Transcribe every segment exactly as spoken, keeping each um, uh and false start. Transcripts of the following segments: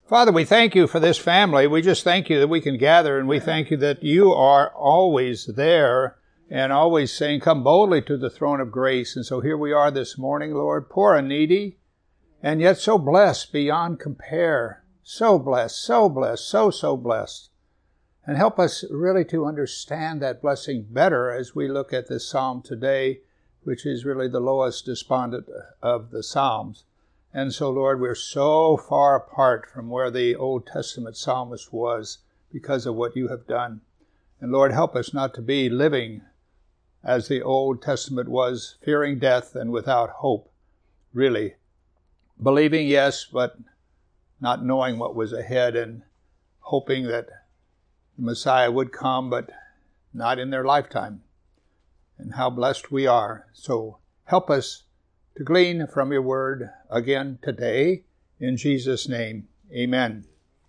Father, we thank you for this family. We just thank you that we can gather, and we thank you that you are always there and always saying, come boldly to the throne of grace. And so here we are this morning, Lord, poor and needy, and yet so blessed beyond compare. So blessed, so blessed, so, so blessed. And help us really to understand that blessing better as we look at this psalm today, which is really the lowest despondent of the psalms. And so, Lord, we're so far apart from where the Old Testament psalmist was because of what you have done. And Lord, help us not to be living as the Old Testament was, fearing death and without hope, really. Believing, yes, but not knowing what was ahead and hoping that the Messiah would come, but not in their lifetime. And how blessed we are. So help us to glean from your word again today. In Jesus' name, amen.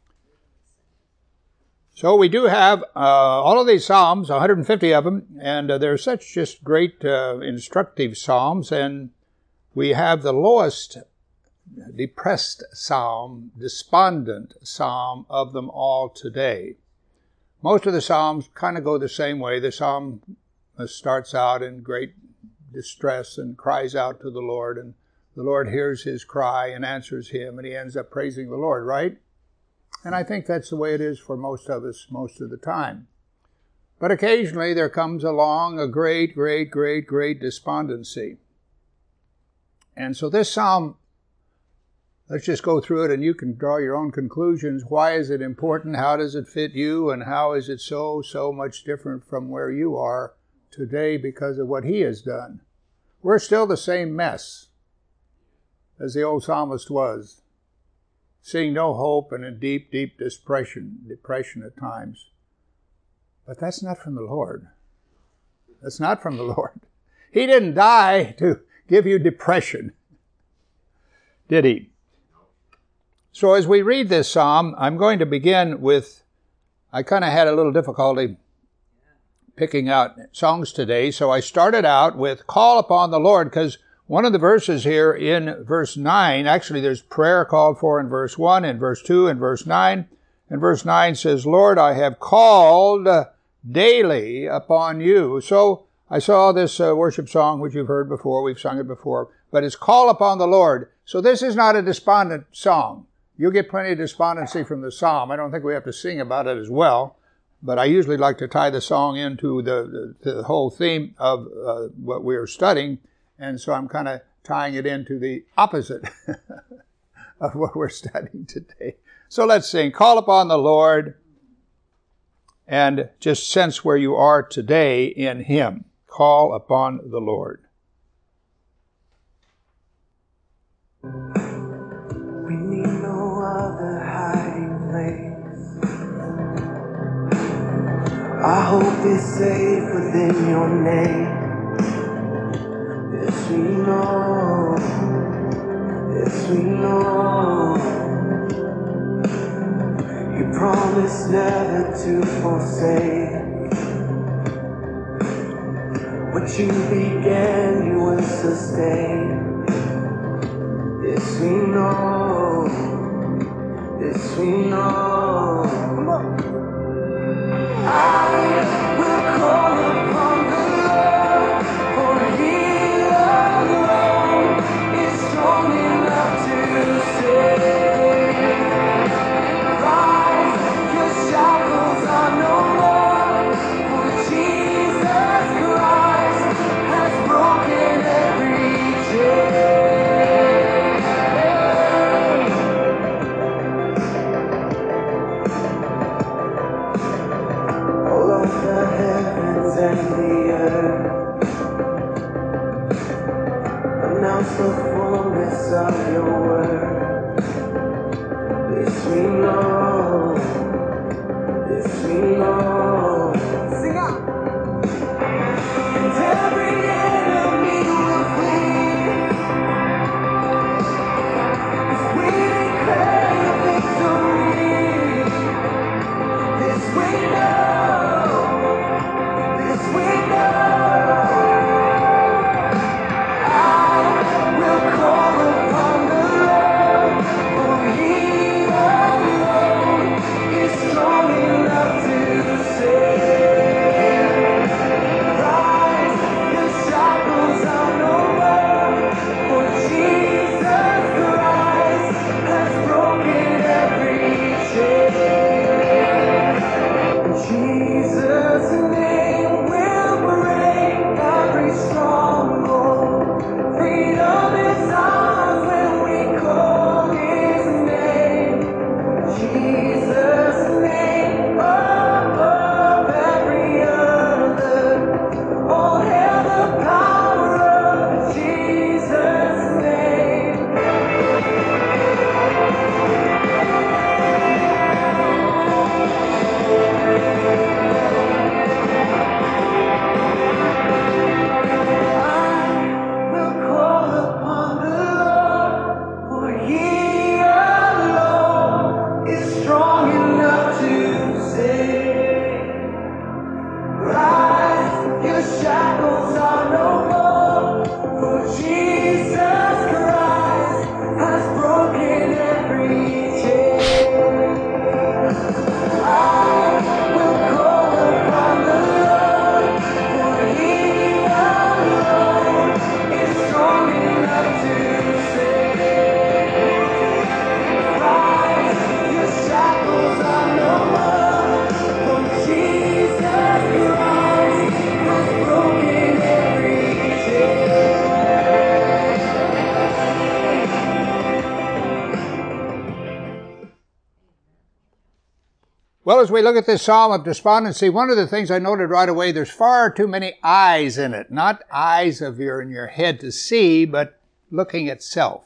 So we do have uh, all of these psalms, one hundred fifty of them, and uh, they're such just great uh, instructive psalms. And we have the lowest depressed psalm, despondent psalm of them all today. Most of the psalms kind of go the same way. The psalm starts out in great distress and cries out to the Lord, and the Lord hears his cry and answers him, and he ends up praising the Lord, right? And I think that's the way it is for most of us most of the time. But occasionally there comes along a great, great, great, great despondency. And so this psalm, let's just go through it and you can draw your own conclusions. Why is it important? How does it fit you? And how is it so, so much different from where you are today because of what he has done? We're still the same mess as the old psalmist was, seeing no hope and in deep, deep depression, depression at times. But that's not from the Lord. That's not from the Lord. He didn't die to give you depression, did he? So as we read this psalm, I'm going to begin with, I kind of had a little difficulty picking out songs today, so I started out with Call Upon the Lord, because one of the verses here in verse nine, actually there's prayer called for in verse one, in verse two, in verse nine, and verse nine says, Lord, I have called daily upon you. So I saw this uh, worship song, which you've heard before, we've sung it before, but it's Call Upon the Lord. So this is not a despondent song. You'll get plenty of despondency from the psalm. I don't think we have to sing about it as well. But I usually like to tie the song into the, the, the whole theme of uh, what we're studying. And so I'm kind of tying it into the opposite of what we're studying today. So let's sing, Call Upon the Lord, and just sense where you are today in him. Call upon the Lord. We need no other hiding place. Our hope is safe within your name. Yes, we know. Yes, we know. You promised never to forsake. What you began, you will sustain. Yes, we know. Yes, we know. Come on. I will call upon the Lord, for he alone is strong enough to save. Rise, your shackles are no more, for Jesus Christ has broken every chain. Well, as we look at this Psalm of despondency, one of the things I noted right away, there's far too many eyes in it. Not eyes of your in your head to see, but looking at self.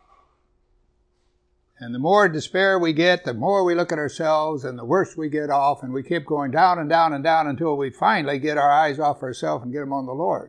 And the more despair we get, the more we look at ourselves, and the worse we get off, and we keep going down and down and down until we finally get our eyes off ourselves and get them on the Lord.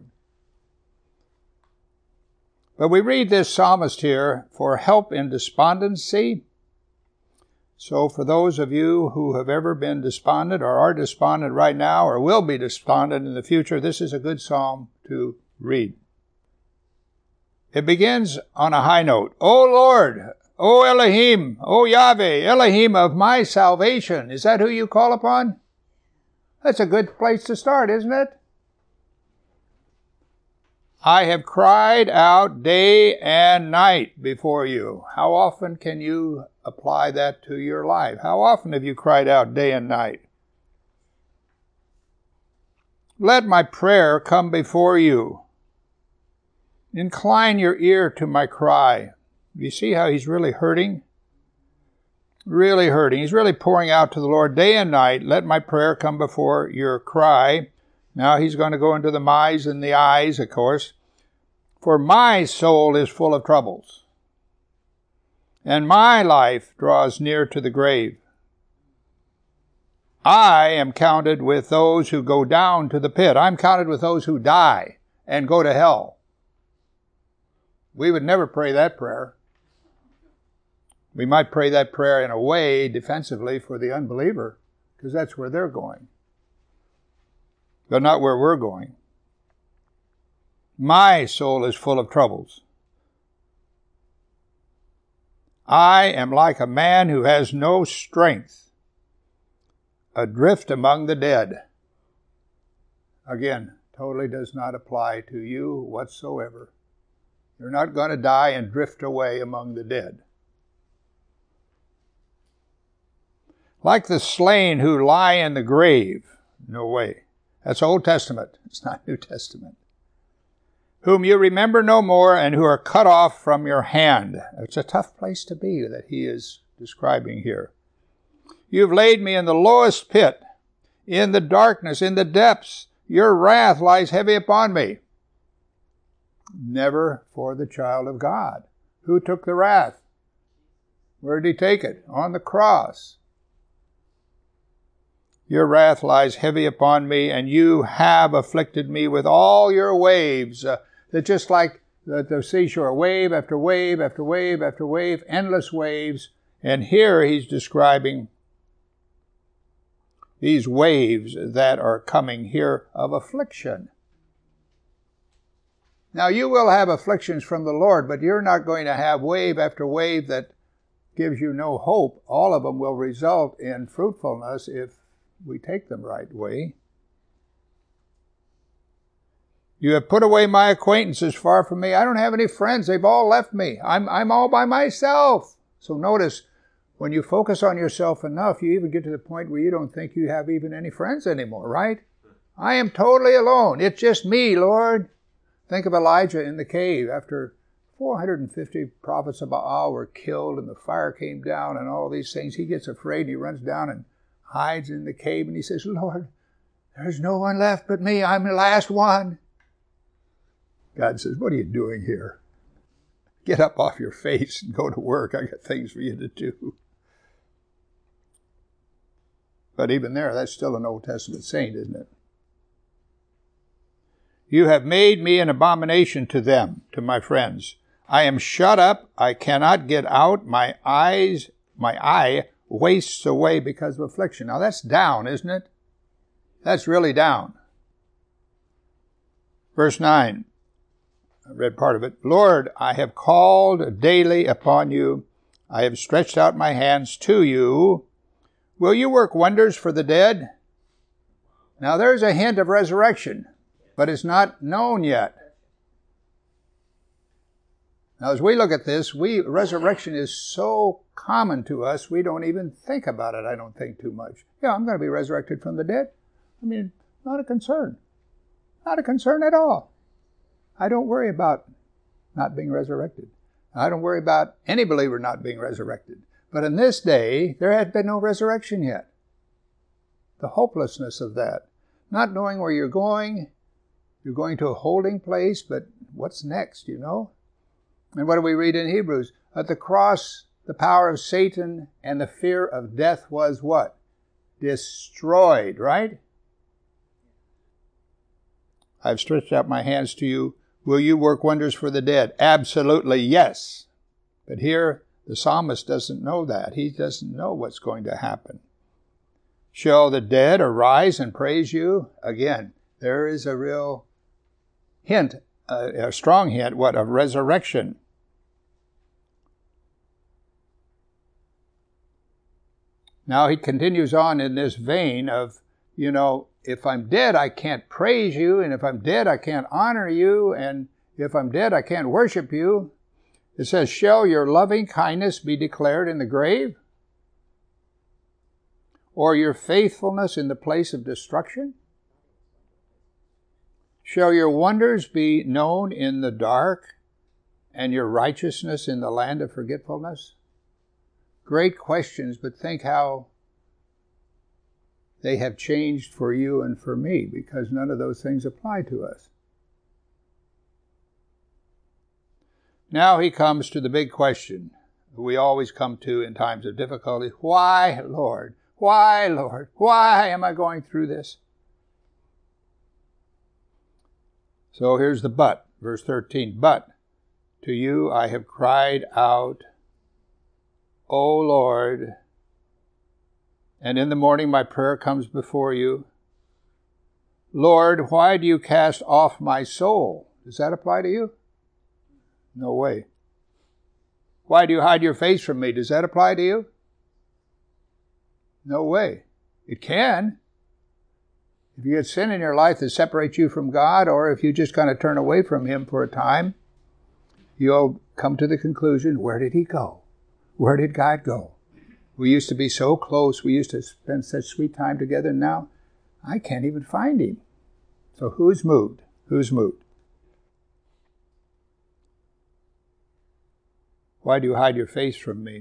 But we read this psalmist here for help in despondency. So for those of you who have ever been despondent or are despondent right now or will be despondent in the future, this is a good psalm to read. It begins on a high note. O Lord, O Elohim, O Yahweh, Elohim of my salvation. Is that who you call upon? That's a good place to start, isn't it? I have cried out day and night before you. How often can you apply that to your life? How often have you cried out day and night? Let my prayer come before you. Incline your ear to my cry. You see how he's really hurting? Really hurting. He's really pouring out to the Lord day and night. Let my prayer come before your cry. Now he's going to go into the my's and the I's, of course. For my soul is full of troubles, and my life draws near to the grave. I am counted with those who go down to the pit. I'm counted with those who die and go to hell. We would never pray that prayer. We might pray that prayer in a way defensively for the unbeliever, because that's where they're going, but not where we're going. My soul is full of troubles. I am like a man who has no strength, adrift among the dead. Again, totally does not apply to you whatsoever. You're not going to die and drift away among the dead. Like the slain who lie in the grave. No way. That's Old Testament. It's not New Testament. Whom you remember no more, and who are cut off from your hand. It's a tough place to be that he is describing here. You've laid me in the lowest pit, in the darkness, in the depths. Your wrath lies heavy upon me. Never for the child of God. Who took the wrath? Where did he take it? On the cross. Your wrath lies heavy upon me, and you have afflicted me with all your waves. Uh, that just like the, the seashore, wave after wave after wave after wave, endless waves. And here he's describing these waves that are coming here of affliction. Now you will have afflictions from the Lord, but you're not going to have wave after wave that gives you no hope. All of them will result in fruitfulness if we take them right way. You have put away my acquaintances far from me. I don't have any friends. They've all left me. I'm, I'm all by myself. So notice, when you focus on yourself enough, you even get to the point where you don't think you have even any friends anymore, right? I am totally alone. It's just me, Lord. Think of Elijah in the cave after four hundred fifty prophets of Baal were killed and the fire came down and all these things. He gets afraid and he runs down and hides in the cave and he says, Lord, there's no one left but me. I'm the last one. God says, what are you doing here? Get up off your face and go to work. I got things for you to do. But even there, that's still an Old Testament saint, isn't it? You have made me an abomination to them, to my friends. I am shut up. I cannot get out. My eyes, my eye wastes away because of affliction. Now that's down, isn't it? That's really down. Verse nine. I read part of it. Lord, I have called daily upon you. I have stretched out my hands to you. Will you work wonders for the dead? Now there's a hint of resurrection, but it's not known yet. Now as we look at this, we resurrection is so common to us, we don't even think about it, I don't think, too much. Yeah, I'm going to be resurrected from the dead. I mean, not a concern. Not a concern at all. I don't worry about not being resurrected. I don't worry about any believer not being resurrected. But in this day, there had been no resurrection yet. the hopelessness of that. Not knowing where you're going. You're going to a holding place, but what's next, you know? And what do we read in Hebrews? At the cross, the power of Satan and the fear of death was what? Destroyed, right? I've stretched out my hands to you. Will you work wonders for the dead? Absolutely, yes. But here, the psalmist doesn't know that. He doesn't know what's going to happen. Shall the dead arise and praise you? Again, there is a real hint, a, a strong hint, what, of resurrection. Now he continues on in this vein of, you know, if I'm dead, I can't praise you, and if I'm dead, I can't honor you, and if I'm dead, I can't worship you. It says, shall your loving kindness be declared in the grave? Or your faithfulness in the place of destruction? Shall your wonders be known in the dark, and your righteousness in the land of forgetfulness? Great questions, but think how they have changed for you and for me, because none of those things apply to us. Now he comes to the big question we always come to in times of difficulty. Why, Lord? Why, Lord? Why am I going through this? So here's the but, verse thirteen. But to you I have cried out, O Lord, and in the morning my prayer comes before you. Lord, why do you cast off my soul? Does that apply to you? No way. Why do you hide your face from me? Does that apply to you? No way. It can. If you get sin in your life that separates you from God, or if you just kind of turn away from Him for a time, you'll come to the conclusion, where did He go? Where did God go? We used to be so close. We used to spend such sweet time together. Now, I can't even find Him. So who's moved? Who's moved? Why do you hide your face from me?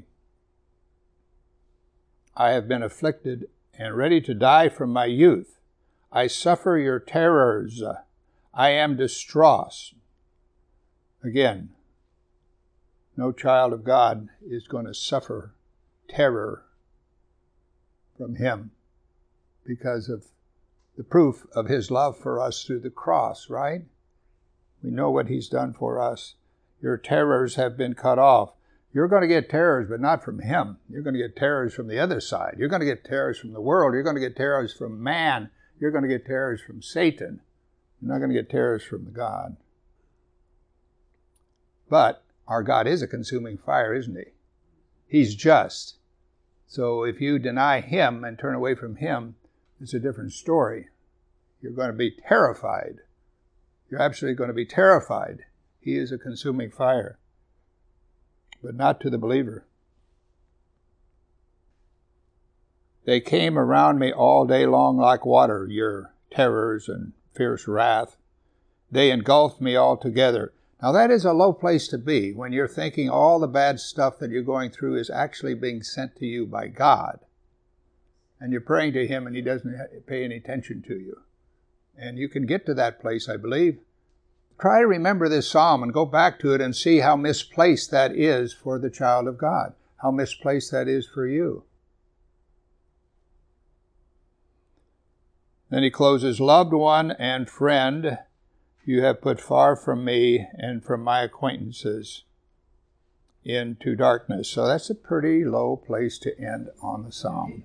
I have been afflicted and ready to die from my youth. I suffer your terrors. I am distraught. Again, no child of God is going to suffer terror from Him because of the proof of His love for us through the cross, right? We know what He's done for us. Your terrors have been cut off. You're going to get terrors, but not from Him. You're going to get terrors from the other side. You're going to get terrors from the world. You're going to get terrors from man. You're going to get terrors from Satan. You're not going to get terrors from the God. But our God is a consuming fire, isn't He? He's just. So if you deny Him and turn away from Him, it's a different story. You're going to be terrified. You're absolutely going to be terrified. He is a consuming fire. But not to the believer. They came around me all day long like water, your terrors and fierce wrath. They engulfed me altogether. Now that is a low place to be when you're thinking all the bad stuff that you're going through is actually being sent to you by God. And you're praying to Him and He doesn't pay any attention to you. And you can get to that place, I believe. Try to remember this psalm and go back to it and see how misplaced that is for the child of God. How misplaced that is for you. Then he closes, loved one and friend, you have put far from me and from my acquaintances into darkness. So that's a pretty low place to end on the psalm.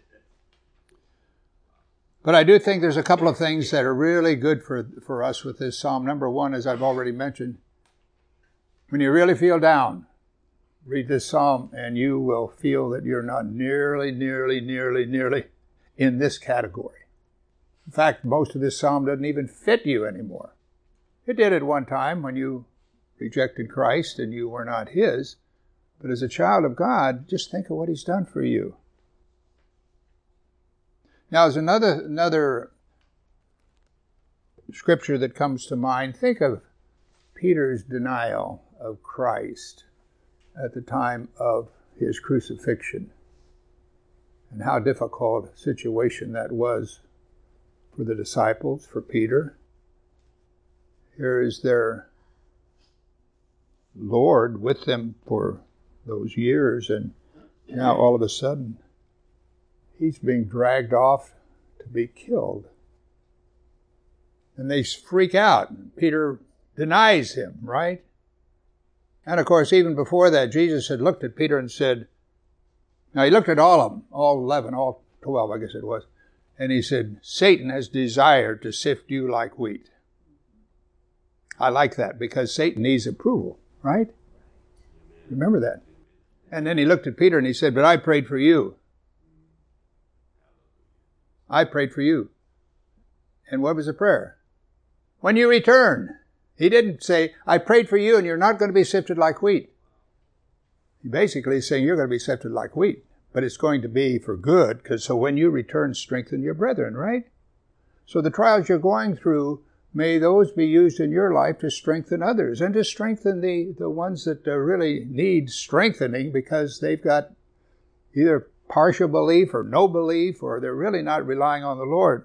But I do think there's a couple of things that are really good for, for us with this psalm. Number one, as I've already mentioned, when you really feel down, read this psalm and you will feel that you're not nearly, nearly, nearly, nearly in this category. In fact, most of this psalm doesn't even fit you anymore. It did at one time when you rejected Christ and you were not His. But as a child of God, just think of what He's done for you. Now, there's another, another scripture that comes to mind. Think of Peter's denial of Christ at the time of his crucifixion. And how difficult a situation that was for the disciples, for Peter. Here is their Lord with them for those years, and now all of a sudden he's being dragged off to be killed. And they freak out. Peter denies him, right? And of course, even before that, Jesus had looked at Peter and said, now he looked at all of them, all eleven, all twelve, I guess it was, and he said, Satan has desired to sift you like wheat. I like that because Satan needs approval, right? Remember that. And then he looked at Peter and he said, but I prayed for you. I prayed for you. And what was the prayer? When you return. He didn't say, I prayed for you and you're not going to be sifted like wheat. He basically is saying you're going to be sifted like wheat, but it's going to be for good, because so when you return, strengthen your brethren, right? So the trials you're going through, may those be used in your life to strengthen others and to strengthen the, the ones that uh, really need strengthening because they've got either partial belief or no belief, or they're really not relying on the Lord.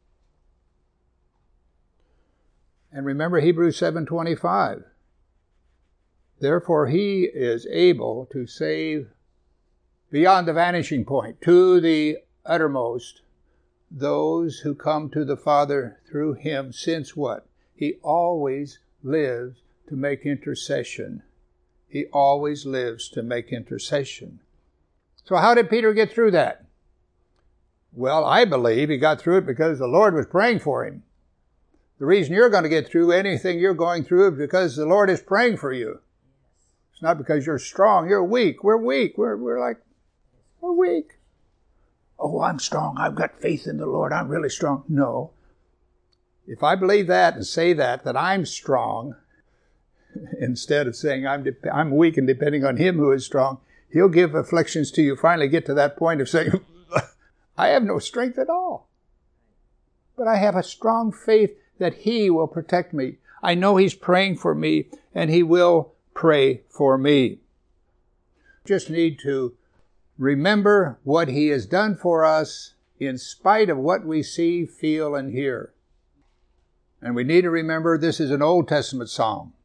And remember Hebrews seven twenty-five. Therefore he is able to save beyond the vanishing point, to the uttermost, those who come to the Father through him, since what? He always lives to make intercession. He always lives to make intercession. So how did Peter get through that? Well, I believe he got through it because the Lord was praying for him. The reason you're going to get through anything you're going through is because the Lord is praying for you. It's not because you're strong. You're weak. We're weak. We're, we're like, we're weak. Oh, I'm strong. I've got faith in the Lord. I'm really strong. No. If I believe that and say that, that I'm strong, instead of saying I'm, de- I'm weak and depending on him who is strong, he'll give afflictions to you. Finally get to that point of saying, I have no strength at all. But I have a strong faith that he will protect me. I know he's praying for me, and he will pray for me. Just need to remember what he has done for us in spite of what we see, feel, and hear. And we need to remember this is an Old Testament psalm.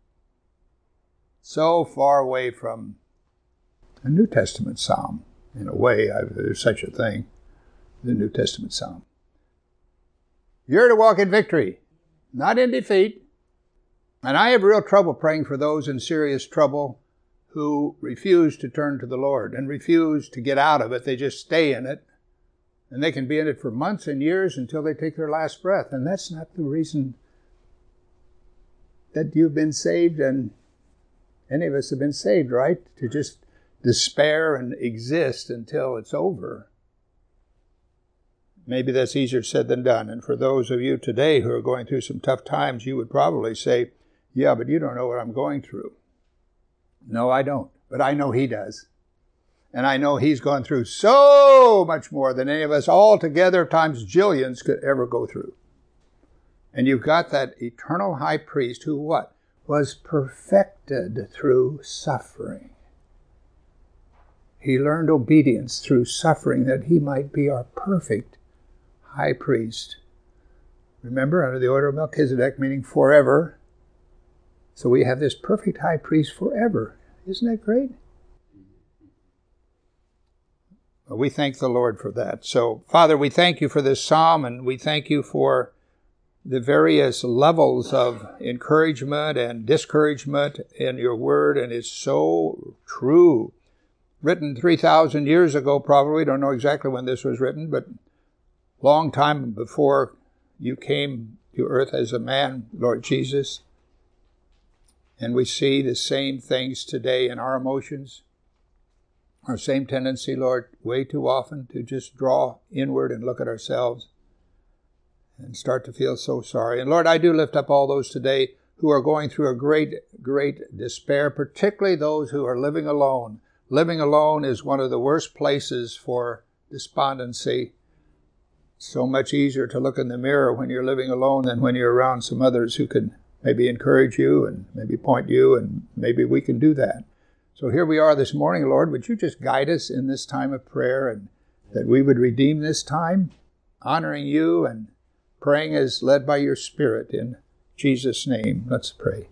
So far away from a New Testament psalm. In a way, I've, there's such a thing, the New Testament psalm. You're to walk in victory, not in defeat. And I have real trouble praying for those in serious trouble who refuse to turn to the Lord and refuse to get out of it. They just stay in it. And they can be in it for months and years until they take their last breath. And that's not the reason that you've been saved, and any of us have been saved, right? To just despair and exist until it's over. Maybe that's easier said than done. And for those of you today who are going through some tough times, you would probably say, yeah, but you don't know what I'm going through. No, I don't. But I know he does. And I know he's gone through so much more than any of us all together times jillions could ever go through. And you've got that eternal high priest who what? Was perfected through suffering. He learned obedience through suffering that he might be our perfect high priest. Remember, under the order of Melchizedek, meaning forever. So we have this perfect high priest forever. Isn't that great? Well, we thank the Lord for that. So, Father, we thank you for this psalm, and we thank you for the various levels of encouragement and discouragement in your word, and it's so true. Written three thousand years ago, probably. Don't know exactly when this was written, but long time before you came to earth as a man, Lord Jesus. And we see the same things today in our emotions. Our same tendency, Lord, way too often to just draw inward and look at ourselves and start to feel so sorry. And Lord, I do lift up all those today who are going through a great, great despair, particularly those who are living alone. Living alone is one of the worst places for despondency. So much easier to look in the mirror when you're living alone than when you're around some others who can maybe encourage you and maybe point you, and maybe we can do that. So here we are this morning, Lord. Would you just guide us in this time of prayer and that we would redeem this time, honoring you and praying as led by your Spirit in Jesus' name. Let's pray.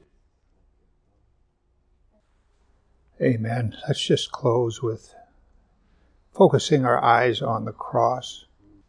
Amen. Let's just close with focusing our eyes on the cross.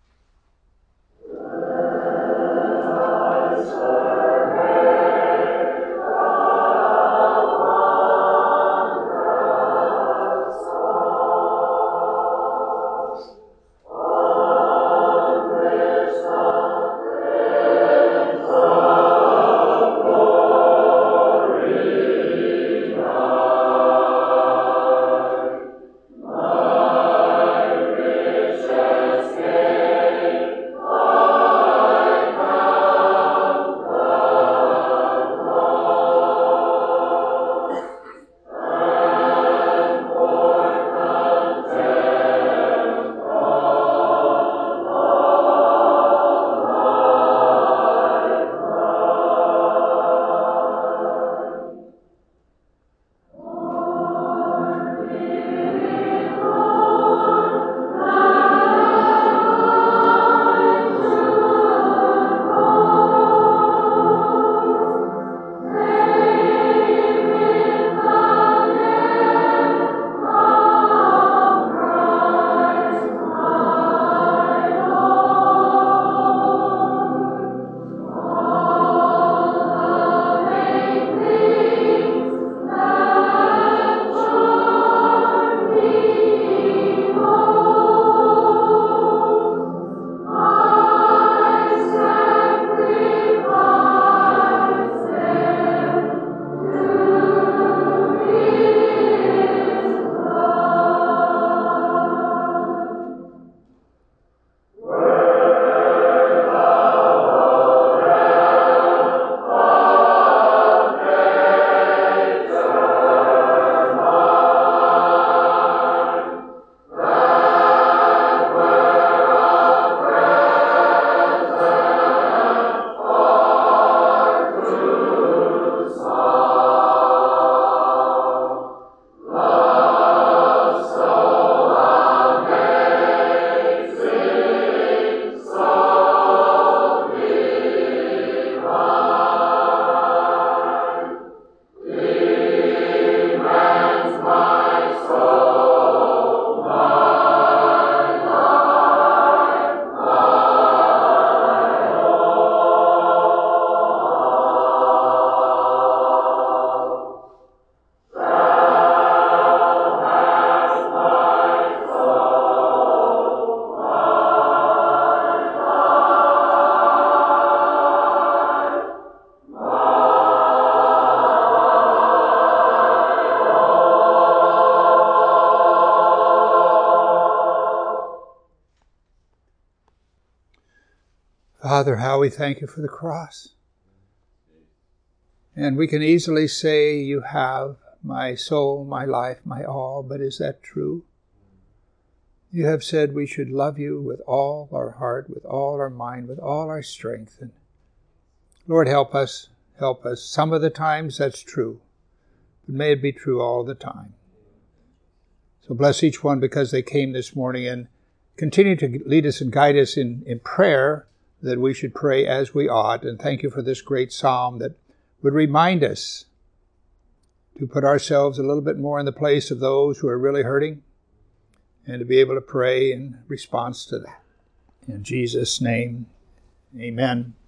Father, how we thank you for the cross. And we can easily say, you have my soul, my life, my all, but is that true? You have said we should love you with all our heart, with all our mind, with all our strength. And Lord, help us, help us. Some of the times that's true, but may it be true all the time. So bless each one because they came this morning, and continue to lead us and guide us in, in prayer, that we should pray as we ought. And thank you for this great psalm that would remind us to put ourselves a little bit more in the place of those who are really hurting, and to be able to pray in response to that. In Jesus' name, amen.